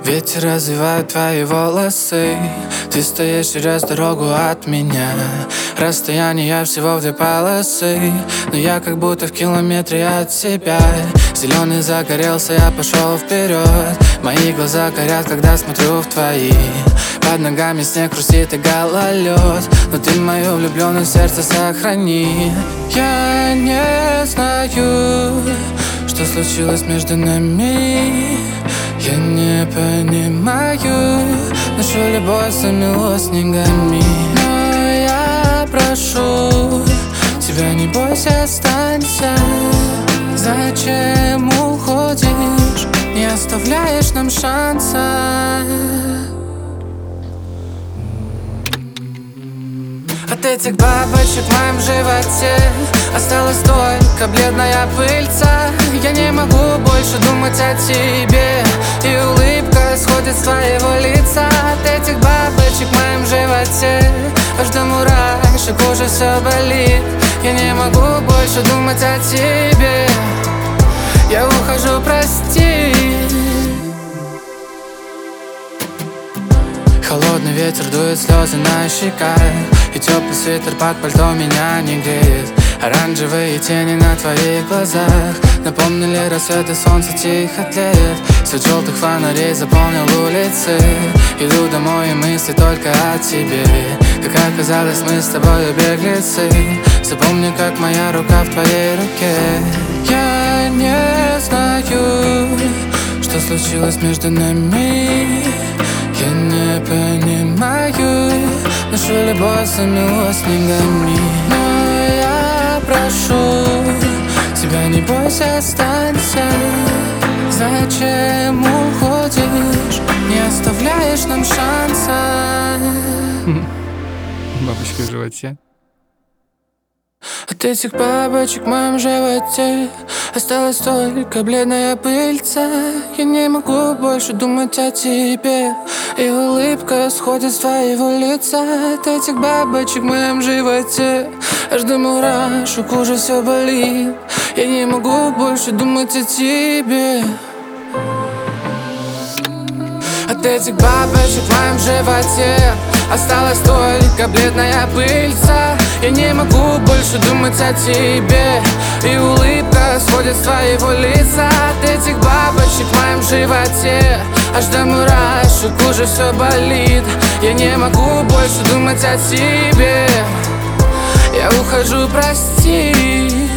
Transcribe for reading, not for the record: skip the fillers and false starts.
Ветер развивает твои волосы. Ты стоишь через дорогу от меня. Расстояние всего в 2 полосы, но я как будто в километре от тебя. Зеленый загорелся, я пошел вперед. Мои глаза горят, когда смотрю в твои. Под ногами снег хрустит и гололед, но ты мое влюбленное сердце сохрани. Я не знаю, что случилось между нами. Я не понимаю, нашу любовь замело снегами. Но я прошу тебя, не бойся, останься. Зачем уходишь, не оставляешь нам шанса? От этих бабочек в моем животе осталась только бледная пыльца. Я не могу больше думать о тебе, и улыбка сходит с твоего лица. От этих бабочек в моем животе аж до мурашек уже все болит. Я не могу больше думать о тебе. Я ухожу, прости. Холодный ветер дует слезы на щеках, и теплый свитер под пальто меня не греет. Оранжевые тени на твоих глазах напомнили рассвет, и солнце тихо тлеет. Свет желтых фонарей заполнил улицы. Иду домой, и мысли только о тебе. Как оказалось, мы с тобой беглецы. Запомни, как моя рука в твоей руке. Я не знаю, что случилось между нами. Я не понимаю, нашу любовь замело снегами. Но я прошу тебя, не бойся, останься. Зачем уходишь, не оставляешь нам шанса? Бабочка в животе. От этих бабочек в моем животе осталась только бледная пыльца. Я не могу больше думать о тебе, и улыбка сходит с твоего лица. От этих бабочек в моем животе аж до мурашек уже все болит. Я не могу больше думать о тебе. От этих бабочек в моем животе осталась только бледная пыльца. Я не могу больше думать о тебе, и улыбка сходит с твоего лица. От этих бабочек в моем животе аж до мурашек уже все болит. Я не могу больше думать о тебе. Я ухожу, прости.